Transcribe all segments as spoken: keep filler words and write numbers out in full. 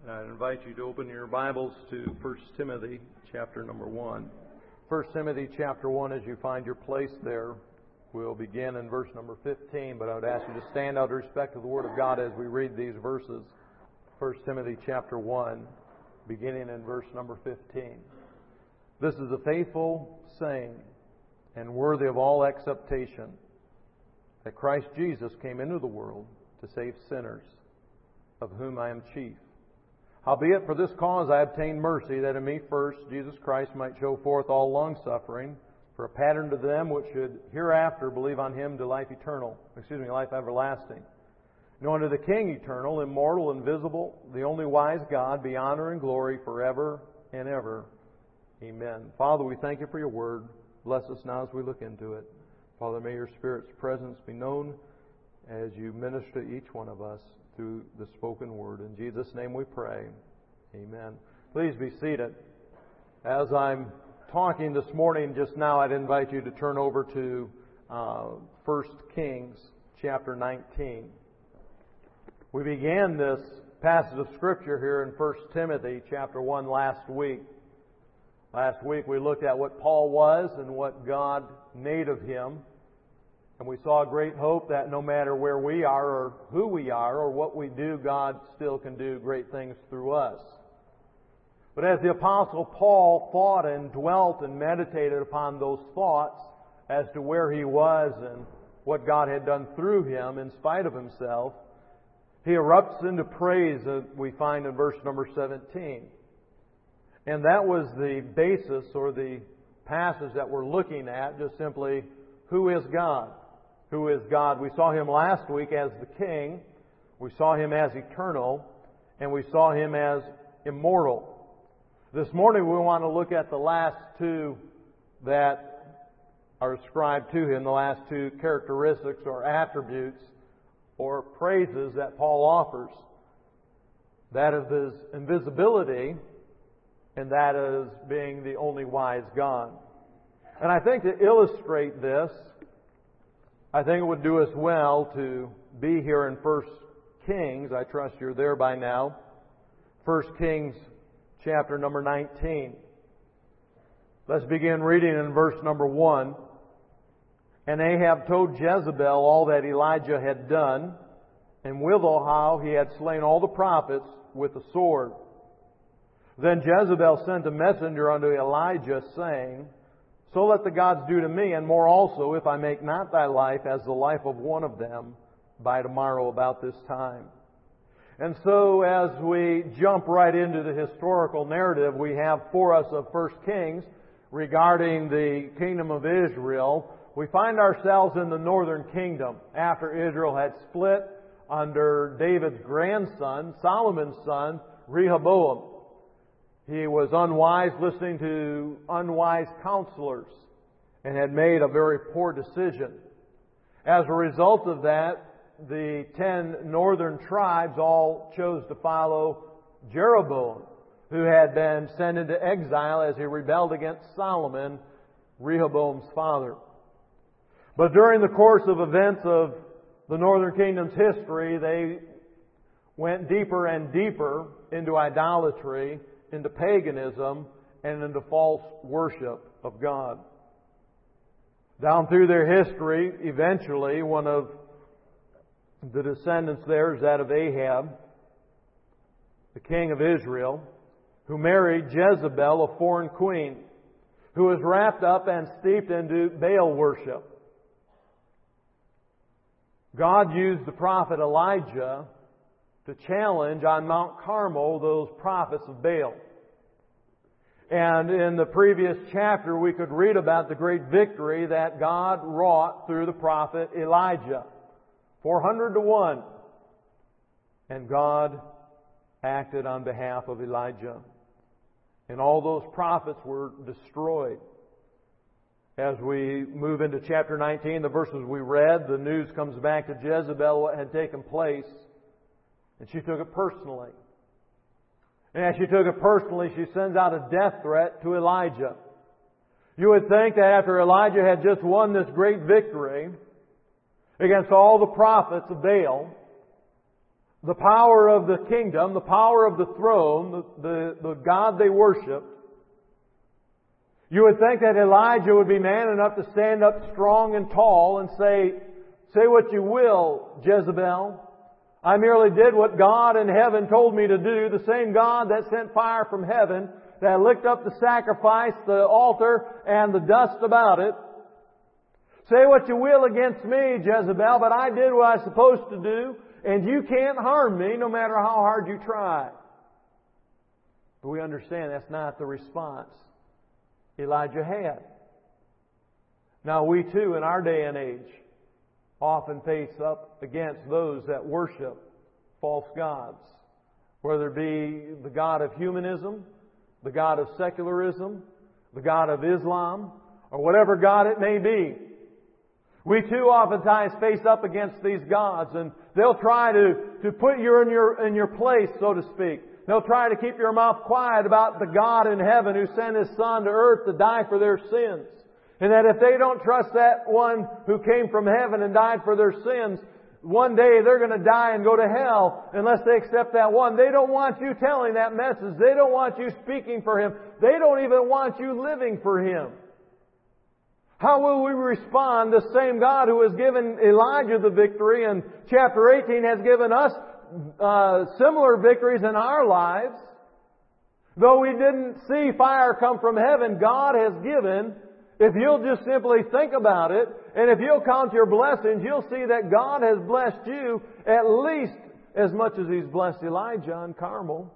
I invite you to open your Bibles to First Timothy chapter number one. First Timothy chapter one, as you find your place there, we'll begin in verse number fifteen, but I would ask you to stand out of respect to the Word of God as we read these verses. First Timothy chapter one, beginning in verse number fifteen. This is a faithful saying and worthy of all acceptation, that Christ Jesus came into the world to save sinners, of whom I am chief. Howbeit for this cause I obtained mercy, that in me first Jesus Christ might show forth all longsuffering, for a pattern to them which should hereafter believe on Him to life eternal, excuse me, life everlasting. Now unto the King eternal, immortal, invisible, the only wise God, be honor and glory forever and ever. Amen. Father, we thank You for Your Word. Bless us now as we look into it. Father, may Your Spirit's presence be known as You minister to each one of us through the spoken word. In Jesus' name we pray. Amen. Please be seated. As I'm talking this morning, just now, I'd invite you to turn over to uh, First Kings chapter nineteen. We began this passage of Scripture here in First Timothy chapter one last week. Last week we looked at what Paul was and what God made of him. And we saw great hope that no matter where we are or who we are or what we do, God still can do great things through us. But as the Apostle Paul thought and dwelt and meditated upon those thoughts as to where he was and what God had done through him in spite of himself, he erupts into praise that we find in verse number seventeen. And that was the basis or the passage that we're looking at, just simply, who is God? Who is God? We saw Him last week as the King. We saw Him as eternal. And we saw Him as immortal. This morning we want to look at the last two that are ascribed to Him, the last two characteristics or attributes or praises that Paul offers. That of His invisibility and that is being the only wise God. And I think to illustrate this, I think it would do us well to be here in First Kings. I trust you're there by now. First Kings chapter number nineteen. Let's begin reading in verse number one. And Ahab told Jezebel all that Elijah had done, and withal how he had slain all the prophets with the sword. Then Jezebel sent a messenger unto Elijah, saying, So let the gods do to me, and more also, if I make not thy life as the life of one of them by tomorrow about this time. And so as we jump right into the historical narrative we have for us of First Kings regarding the kingdom of Israel, we find ourselves in the northern kingdom after Israel had split under David's grandson, Solomon's son, Rehoboam. He was unwise, listening to unwise counselors, and had made a very poor decision. As a result of that, the ten northern tribes all chose to follow Jeroboam, who had been sent into exile as he rebelled against Solomon, Rehoboam's father. But during the course of events of the northern kingdom's history, they went deeper and deeper into idolatry, into paganism, and into false worship of God. Down through their history, eventually, one of the descendants there is that of Ahab, the king of Israel, who married Jezebel, a foreign queen, who was wrapped up and steeped into Baal worship. God used the prophet Elijah to challenge on Mount Carmel those prophets of Baal. And in the previous chapter we could read about the great victory that God wrought through the prophet Elijah. four hundred to one. And God acted on behalf of Elijah. And all those prophets were destroyed. As we move into chapter nineteen, the verses we read, the news comes back to Jezebel what had taken place. And she took it personally. And as she took it personally, she sends out a death threat to Elijah. You would think that after Elijah had just won this great victory against all the prophets of Baal, the power of the kingdom, the power of the throne, the, the, the God they worshiped, you would think that Elijah would be man enough to stand up strong and tall and say, say what you will, Jezebel. I merely did what God in heaven told me to do. The same God that sent fire from heaven, that licked up the sacrifice, the altar, and the dust about it. Say what you will against me, Jezebel, but I did what I was supposed to do, and you can't harm me no matter how hard you try. But we understand that's not the response Elijah had. Now we too, in our day and age, often face up against those that worship false gods, whether it be the God of humanism, the God of secularism, the God of Islam, or whatever God it may be. We too oftentimes face up against these gods, and they'll try to, to put you in your, in your place, so to speak. They'll try to keep your mouth quiet about the God in heaven who sent His Son to earth to die for their sins. And that if they don't trust that one who came from heaven and died for their sins, one day they're going to die and go to hell unless they accept that one. They don't want you telling that message. They don't want you speaking for Him. They don't even want you living for Him. How will we respond? The same God who has given Elijah the victory in chapter eighteen has given us uh, similar victories in our lives. Though we didn't see fire come from heaven, God has given. If you'll just simply think about it, and if you'll count your blessings, you'll see that God has blessed you at least as much as He's blessed Elijah on Carmel.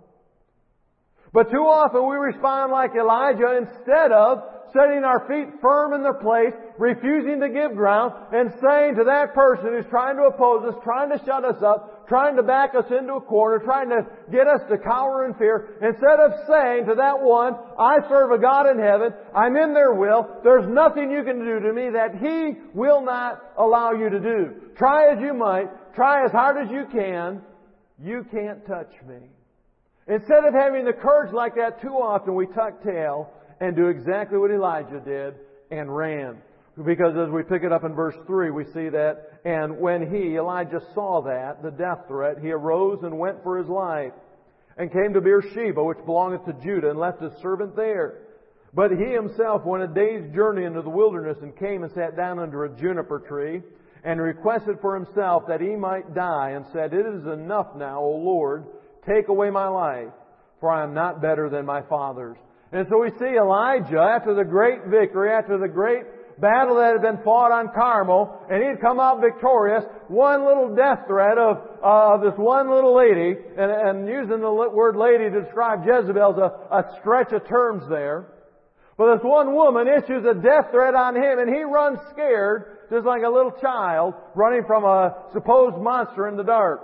But too often we respond like Elijah, instead of setting our feet firm in their place, refusing to give ground, and saying to that person who's trying to oppose us, trying to shut us up, trying to back us into a corner, trying to get us to cower in fear, instead of saying to that one, I serve a God in heaven, I'm in their will, there's nothing you can do to me that He will not allow you to do. Try as you might, try as hard as you can, you can't touch me. Instead of having the courage like that, too often we tuck tail and do exactly what Elijah did and ran. Because as we pick it up in verse three, we see that, and when he, Elijah, saw that, the death threat, he arose and went for his life, and came to Beersheba, which belongeth to Judah, and left his servant there. But he himself went a day's journey into the wilderness, and came and sat down under a juniper tree, and requested for himself that he might die, and said, It is enough now, O Lord, take away my life, for I am not better than my fathers. And so we see Elijah, after the great victory, after the great battle that had been fought on Carmel, and he'd come out victorious, one little death threat of, uh, of this one little lady, and, and using the word lady to describe Jezebel is a, a stretch of terms there. But this one woman issues a death threat on him, and he runs scared, just like a little child running from a supposed monster in the dark.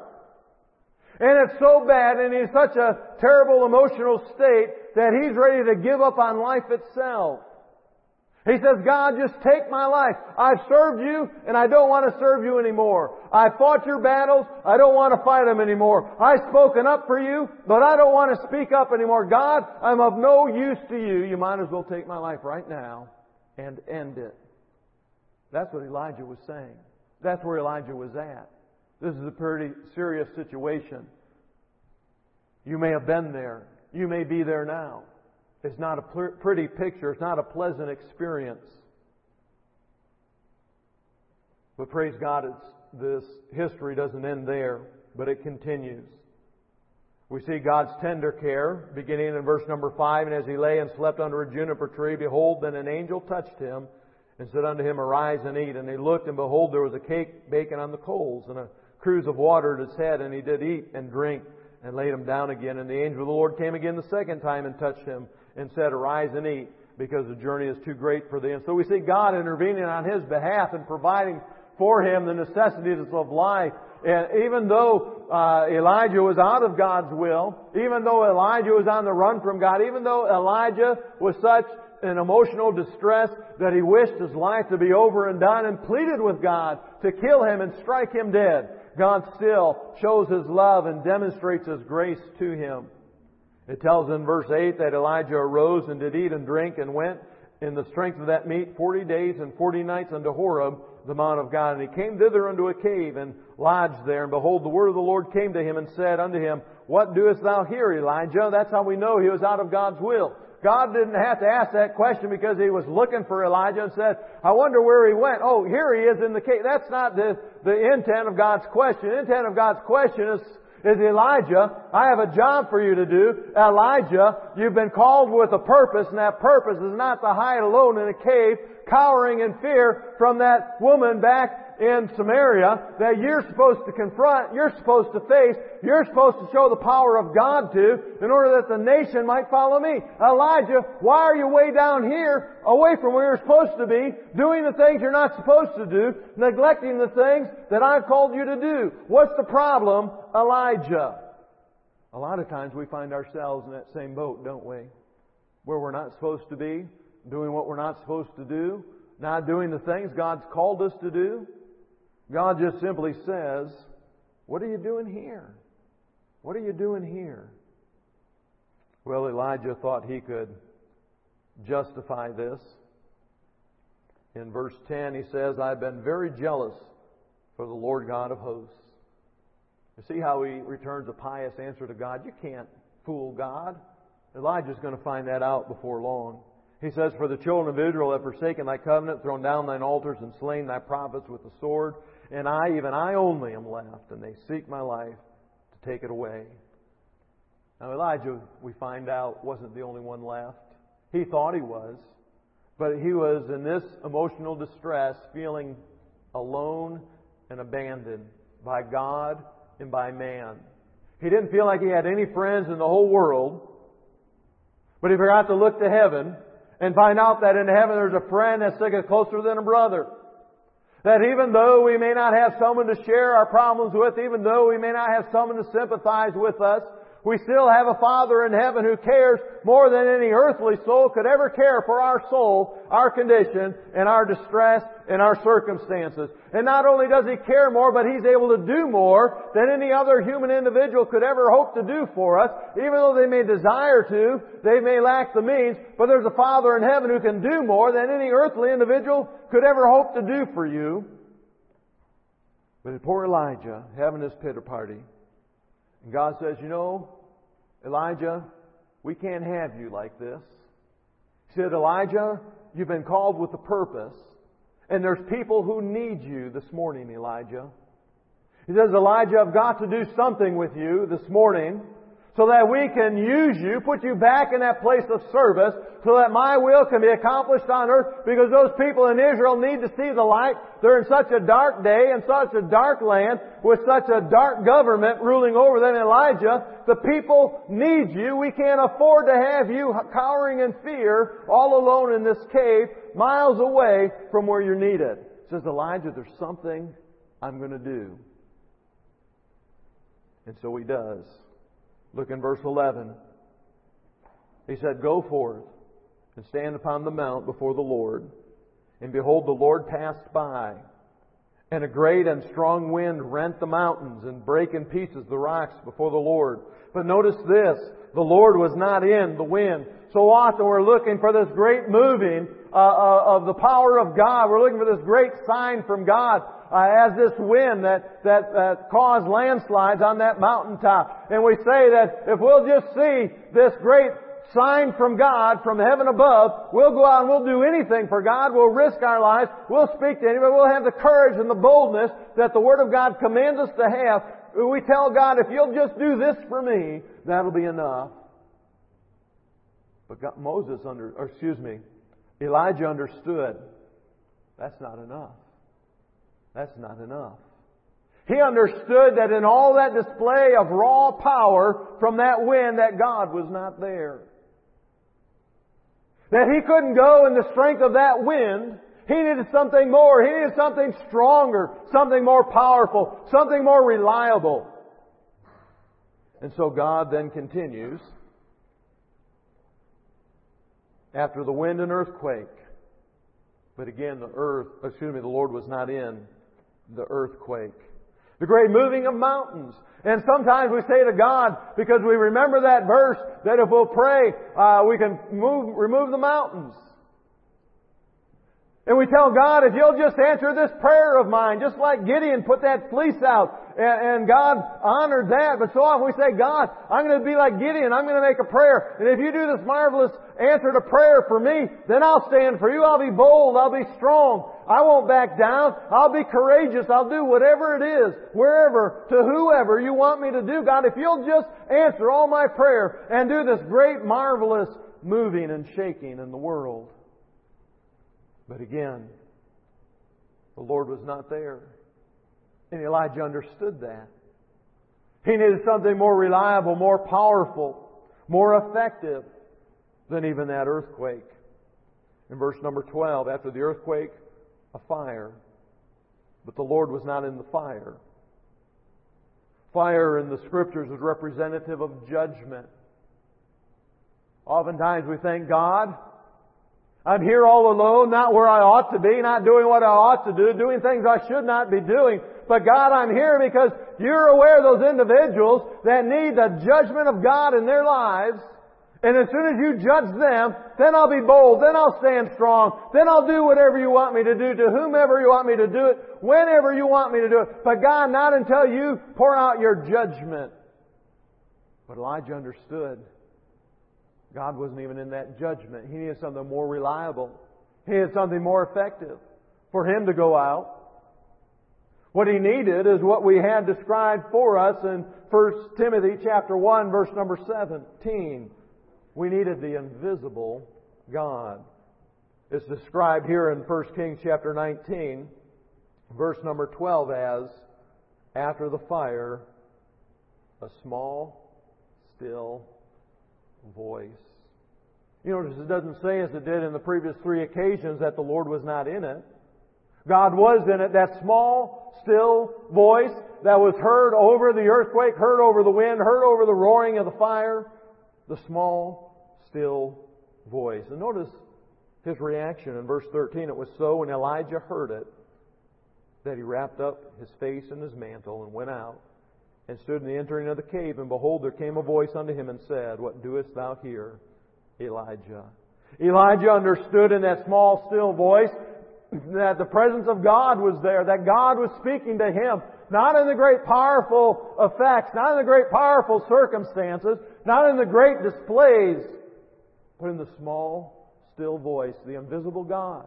And it's so bad, and he's such a terrible emotional state that he's ready to give up on life itself. He says, God, just take my life. I've served you, and I don't want to serve you anymore. I've fought your battles. I don't want to fight them anymore. I've spoken up for you, but I don't want to speak up anymore. God, I'm of no use to you. You might as well take my life right now and end it. That's what Elijah was saying. That's where Elijah was at. This is a pretty serious situation. You may have been there. You may be there now. It's not a pretty picture. It's not a pleasant experience. But praise God, it's, this history doesn't end there, but it continues. We see God's tender care, beginning in verse number five, And as he lay and slept under a juniper tree, behold, then an angel touched him, and said unto him, Arise and eat. And he looked, and behold, there was a cake baking on the coals, and a cruse of water at his head, and he did eat and drink, and laid him down again. And the angel of the Lord came again the second time and touched him, and said, Arise and eat, because the journey is too great for thee. And so we see God intervening on his behalf and providing for him the necessities of life. And even though uh, Elijah was out of God's will, even though Elijah was on the run from God, even though Elijah was such in emotional distress that he wished his life to be over and done and pleaded with God to kill him and strike him dead, God still shows His love and demonstrates His grace to him. It tells in verse eight that Elijah arose and did eat and drink and went in the strength of that meat forty days and forty nights unto Horeb, the mount of God. And he came thither unto a cave and lodged there. And behold, the word of the Lord came to him and said unto him, What doest thou here, Elijah? That's how we know he was out of God's will. God didn't have to ask that question because he was looking for Elijah and said, I wonder where he went. Oh, here he is in the cave. That's not the, the intent of God's question. The intent of God's question is, is Elijah, I have a job for you to do. Elijah, you've been called with a purpose, and that purpose is not to hide alone in a cave, cowering in fear from that woman back in Samaria that you're supposed to confront, you're supposed to face, you're supposed to show the power of God to in order that the nation might follow me. Elijah, why are you way down here away from where you're supposed to be, doing the things you're not supposed to do, neglecting the things that I've called you to do? What's the problem, Elijah? A lot of times we find ourselves in that same boat, don't we? Where we're not supposed to be, doing what we're not supposed to do, not doing the things God's called us to do. God just simply says, what are you doing here? What are you doing here? Well, Elijah thought he could justify this. In verse ten, he says, I've been very jealous for the Lord God of hosts. You see how he returns a pious answer to God? You can't fool God. Elijah's going to find that out before long. He says, For the children of Israel have forsaken thy covenant, thrown down thine altars, and slain thy prophets with the sword. And I, even I only, am left, and they seek my life to take it away. Now Elijah, we find out, wasn't the only one left. He thought he was. But he was in this emotional distress, feeling alone and abandoned by God and by man. He didn't feel like he had any friends in the whole world. But he forgot to look to heaven and find out that in heaven there's a friend that's sticking closer than a brother. That even though we may not have someone to share our problems with, even though we may not have someone to sympathize with us, we still have a Father in heaven who cares more than any earthly soul could ever care for our soul, our condition, and our distress, and our circumstances. And not only does He care more, but He's able to do more than any other human individual could ever hope to do for us. Even though they may desire to, they may lack the means, but there's a Father in heaven who can do more than any earthly individual could ever hope to do for you. But poor Elijah, having his pity party, and God says, you know, Elijah, we can't have you like this. He said, Elijah, you've been called with a purpose. And there's people who need you this morning, Elijah. He says, Elijah, I've got to do something with you this morning so that we can use you, put you back in that place of service so that my will can be accomplished on earth, because those people in Israel need to see the light. They're in such a dark day and such a dark land with such a dark government ruling over them. Elijah, the people need you. We can't afford to have you cowering in fear all alone in this cave miles away from where you're needed. He says, Elijah, there's something I'm going to do. And so he does. Look in verse eleven. He said, Go forth and stand upon the mount before the Lord. And behold, the Lord passed by. And a great and strong wind rent the mountains and brake in pieces the rocks before the Lord. But notice this, the Lord was not in the wind. So often we're looking for this great moving uh, uh, of the power of God. We're looking for this great sign from God. Uh, as this wind that, that, that caused landslides on that mountaintop. And we say that if we'll just see this great sign from God, from heaven above, we'll go out and we'll do anything for God. We'll risk our lives. We'll speak to anybody. We'll have the courage and the boldness that the Word of God commands us to have. We tell God, if you'll just do this for me, that'll be enough. But God, Moses under, or excuse me, Elijah understood that's not enough. That's not enough. He understood that in all that display of raw power from that wind, that God was not there. That he couldn't go in the strength of that wind. He needed something more. He needed something stronger, something more powerful, something more reliable. And so God then continues. After the wind and earthquake. But again, the earth, excuse me, the Lord was not in the earthquake. The great moving of mountains. And sometimes we say to God, because we remember that verse, that if we'll pray, uh, we can move, remove the mountains. And we tell God, if You'll just answer this prayer of mine, just like Gideon put that fleece out, and, and God honored that. But so often we say, God, I'm going to be like Gideon, I'm going to make a prayer. And if You do this marvelous answer to prayer for me, then I'll stand for You. I'll be bold, I'll be strong. I won't back down. I'll be courageous. I'll do whatever it is, wherever, to whoever You want me to do. God, if You'll just answer all my prayer and do this great, marvelous moving and shaking in the world. But again, the Lord was not there. And Elijah understood that. He needed something more reliable, more powerful, more effective than even that earthquake. In verse number twelve, after the earthquake, a fire. But the Lord was not in the fire. Fire in the Scriptures is representative of judgment. Oftentimes we think, God, I'm here all alone, not where I ought to be, not doing what I ought to do, doing things I should not be doing. But God, I'm here because You're aware of those individuals that need the judgment of God in their lives. And as soon as You judge them, then I'll be bold, then I'll stand strong, then I'll do whatever You want me to do, to whomever You want me to do it, whenever You want me to do it. But God, not until You pour out Your judgment. But Elijah understood God wasn't even in that judgment. He needed something more reliable. He needed something more effective for him to go out. What he needed is what we had described for us in First Timothy chapter one, verse number seventeen. We needed the invisible God. It's described here in First Kings chapter nineteen, verse number twelve as, after the fire, a small, still voice. You notice it doesn't say, as it did in the previous three occasions, that the Lord was not in it. God was in it. That small, still voice that was heard over the earthquake, heard over the wind, heard over the roaring of the fire. The small, still voice. And notice his reaction in verse thirteen. It was so when Elijah heard it that he wrapped up his face in his mantle and went out and stood in the entering of the cave. And behold, there came a voice unto him and said, What doest thou here, Elijah? Elijah understood in that small, still voice that the presence of God was there, that God was speaking to him, not in the great powerful effects, not in the great powerful circumstances, not in the great displays, but in the small, still voice, the invisible God.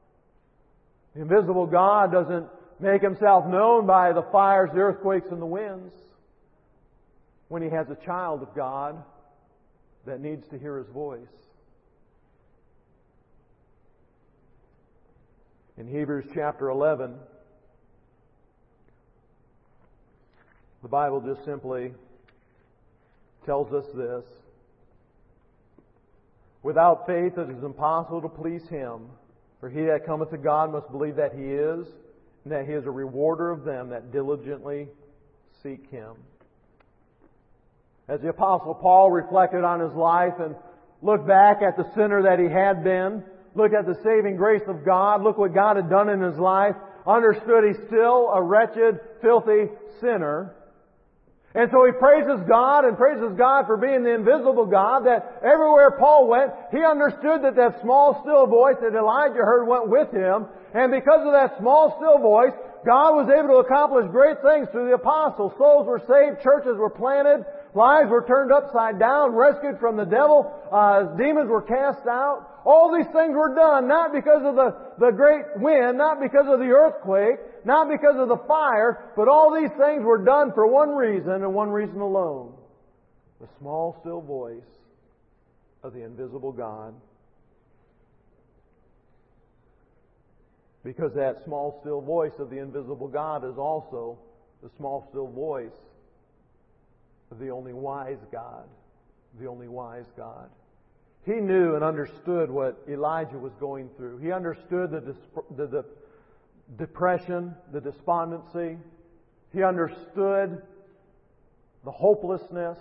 The invisible God doesn't make Himself known by the fires, the earthquakes, and the winds. When He has a child of God that needs to hear His voice. In Hebrews chapter eleven, the Bible just simply tells us this. Without faith it is impossible to please Him. For he that cometh to God must believe that He is, and that He is a rewarder of them that diligently seek Him. As the Apostle Paul reflected on his life and looked back at the sinner that he had been, look at the saving grace of God. Look what God had done in his life. Understood he's still a wretched, filthy sinner. And so he praises God and praises God for being the invisible God, that everywhere Paul went, he understood that that small, still voice that Elijah heard went with him. And because of that small, still voice, God was able to accomplish great things through the apostles. Souls were saved, churches were planted, lives were turned upside down, rescued from the devil, uh, demons were cast out. All these things were done not because of the, the great wind, not because of the earthquake, not because of the fire, but all these things were done for one reason and one reason alone. The small, still voice of the invisible God. Because that small, still voice of the invisible God is also the small, still voice of the only wise God. The only wise God. He knew and understood what Elijah was going through. He understood the, disp- the, the depression, the despondency. He understood the hopelessness.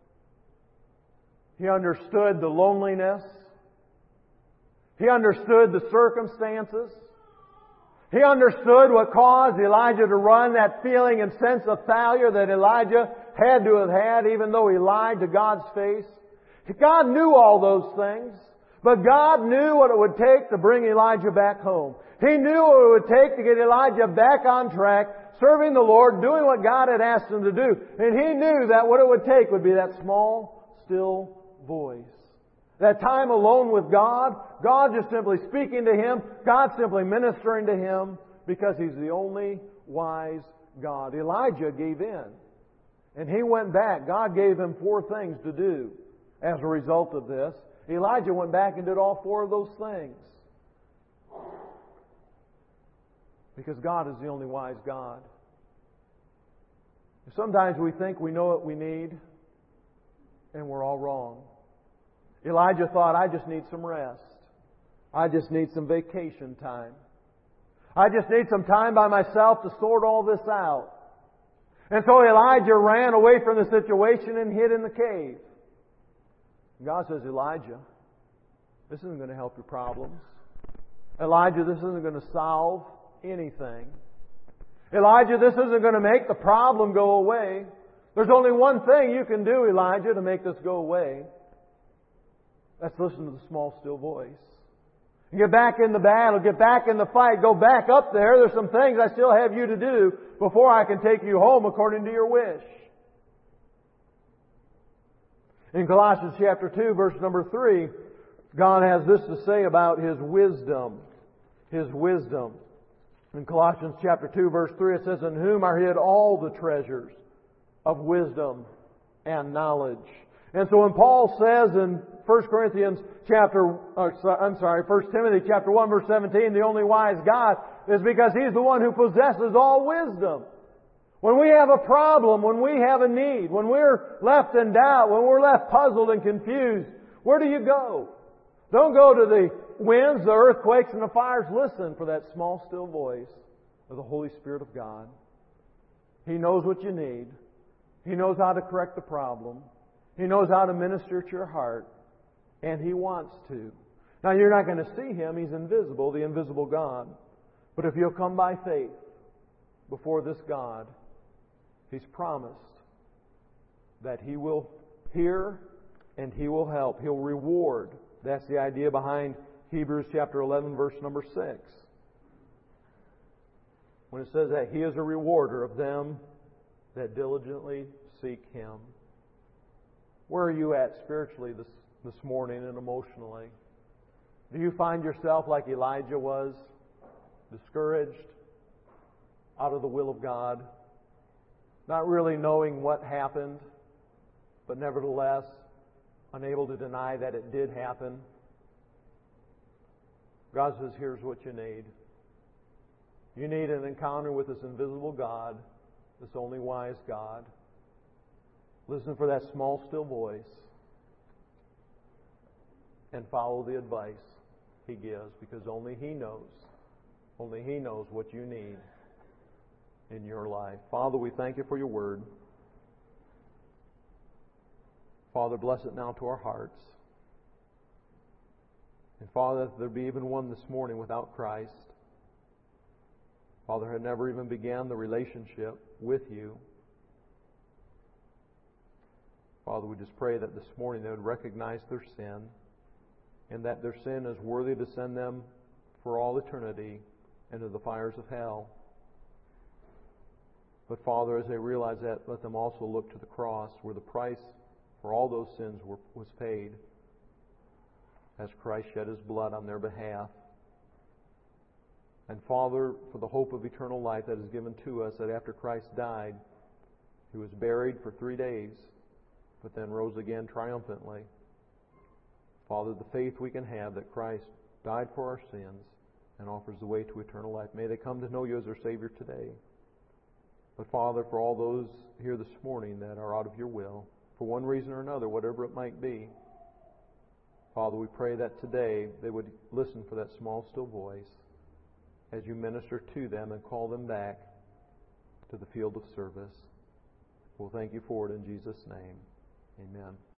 He understood the loneliness. He understood the circumstances. He understood what caused Elijah to run, that feeling and sense of failure that Elijah had to have had, even though he lied to God's face. God knew all those things. But God knew what it would take to bring Elijah back home. He knew what it would take to get Elijah back on track, serving the Lord, doing what God had asked him to do. And he knew that what it would take would be that small, still voice. That time alone with God, God just simply speaking to him, God simply ministering to him, because He's the only wise God. Elijah gave in. And he went back. God gave him four things to do as a result of this. Elijah went back and did all four of those things. Because God is the only wise God. Sometimes we think we know what we need, and we're all wrong. Elijah thought, I just need some rest. I just need some vacation time. I just need some time by myself to sort all this out. And so Elijah ran away from the situation and hid in the cave. God says, Elijah, this isn't going to help your problems. Elijah, this isn't going to solve anything. Elijah, this isn't going to make the problem go away. There's only one thing you can do, Elijah, to make this go away. Let's listen to the small, still voice. Get back in the battle, get back in the fight, go back up there. There's some things I still have you to do before I can take you home according to your wish. In Colossians chapter two, verse number three, God has this to say about His wisdom. His wisdom. In Colossians chapter two, verse three, it says, in whom are hid all the treasures of wisdom and knowledge. And so when Paul says in First Corinthians chapter, I'm sorry, First Timothy chapter one, verse seventeen, the only wise God, is because He's the one who possesses all wisdom. When we have a problem, when we have a need, when we're left in doubt, when we're left puzzled and confused, where do you go? Don't go to the winds, the earthquakes, and the fires. Listen for that small, still voice of the Holy Spirit of God. He knows what you need. He knows how to correct the problem. He knows how to minister to your heart. And He wants to. Now, you're not going to see Him. He's invisible, the invisible God. But if you'll come by faith before this God, He's promised that He will hear and He will help. He'll reward. That's the idea behind Hebrews chapter eleven, verse number six. When it says that He is a rewarder of them that diligently seek Him. Where are you at spiritually this, this morning and emotionally? Do you find yourself like Elijah was, discouraged, out of the will of God, not really knowing what happened, but nevertheless unable to deny that it did happen? God says, here's what you need. You need an encounter with this invisible God, this only wise God. Listen for that small, still voice and follow the advice He gives, because only He knows, only He knows what you need in your life. Father, we thank You for Your Word. Father, bless it now to our hearts. And Father, if there be even one this morning without Christ, Father, had never even began the relationship with You, Father, we just pray that this morning they would recognize their sin, and that their sin is worthy to send them for all eternity into the fires of hell. But Father, as they realize that, let them also look to the cross, where the price for all those sins were, was paid, as Christ shed His blood on their behalf. And Father, for the hope of eternal life that is given to us, that after Christ died, He was buried for three days, but then rose again triumphantly. Father, the faith we can have that Christ died for our sins and offers the way to eternal life. May they come to know You as their Savior today. But Father, for all those here this morning that are out of Your will, for one reason or another, whatever it might be, Father, we pray that today they would listen for that small, still voice as You minister to them and call them back to the field of service. We'll thank You for it in Jesus' name. Amen.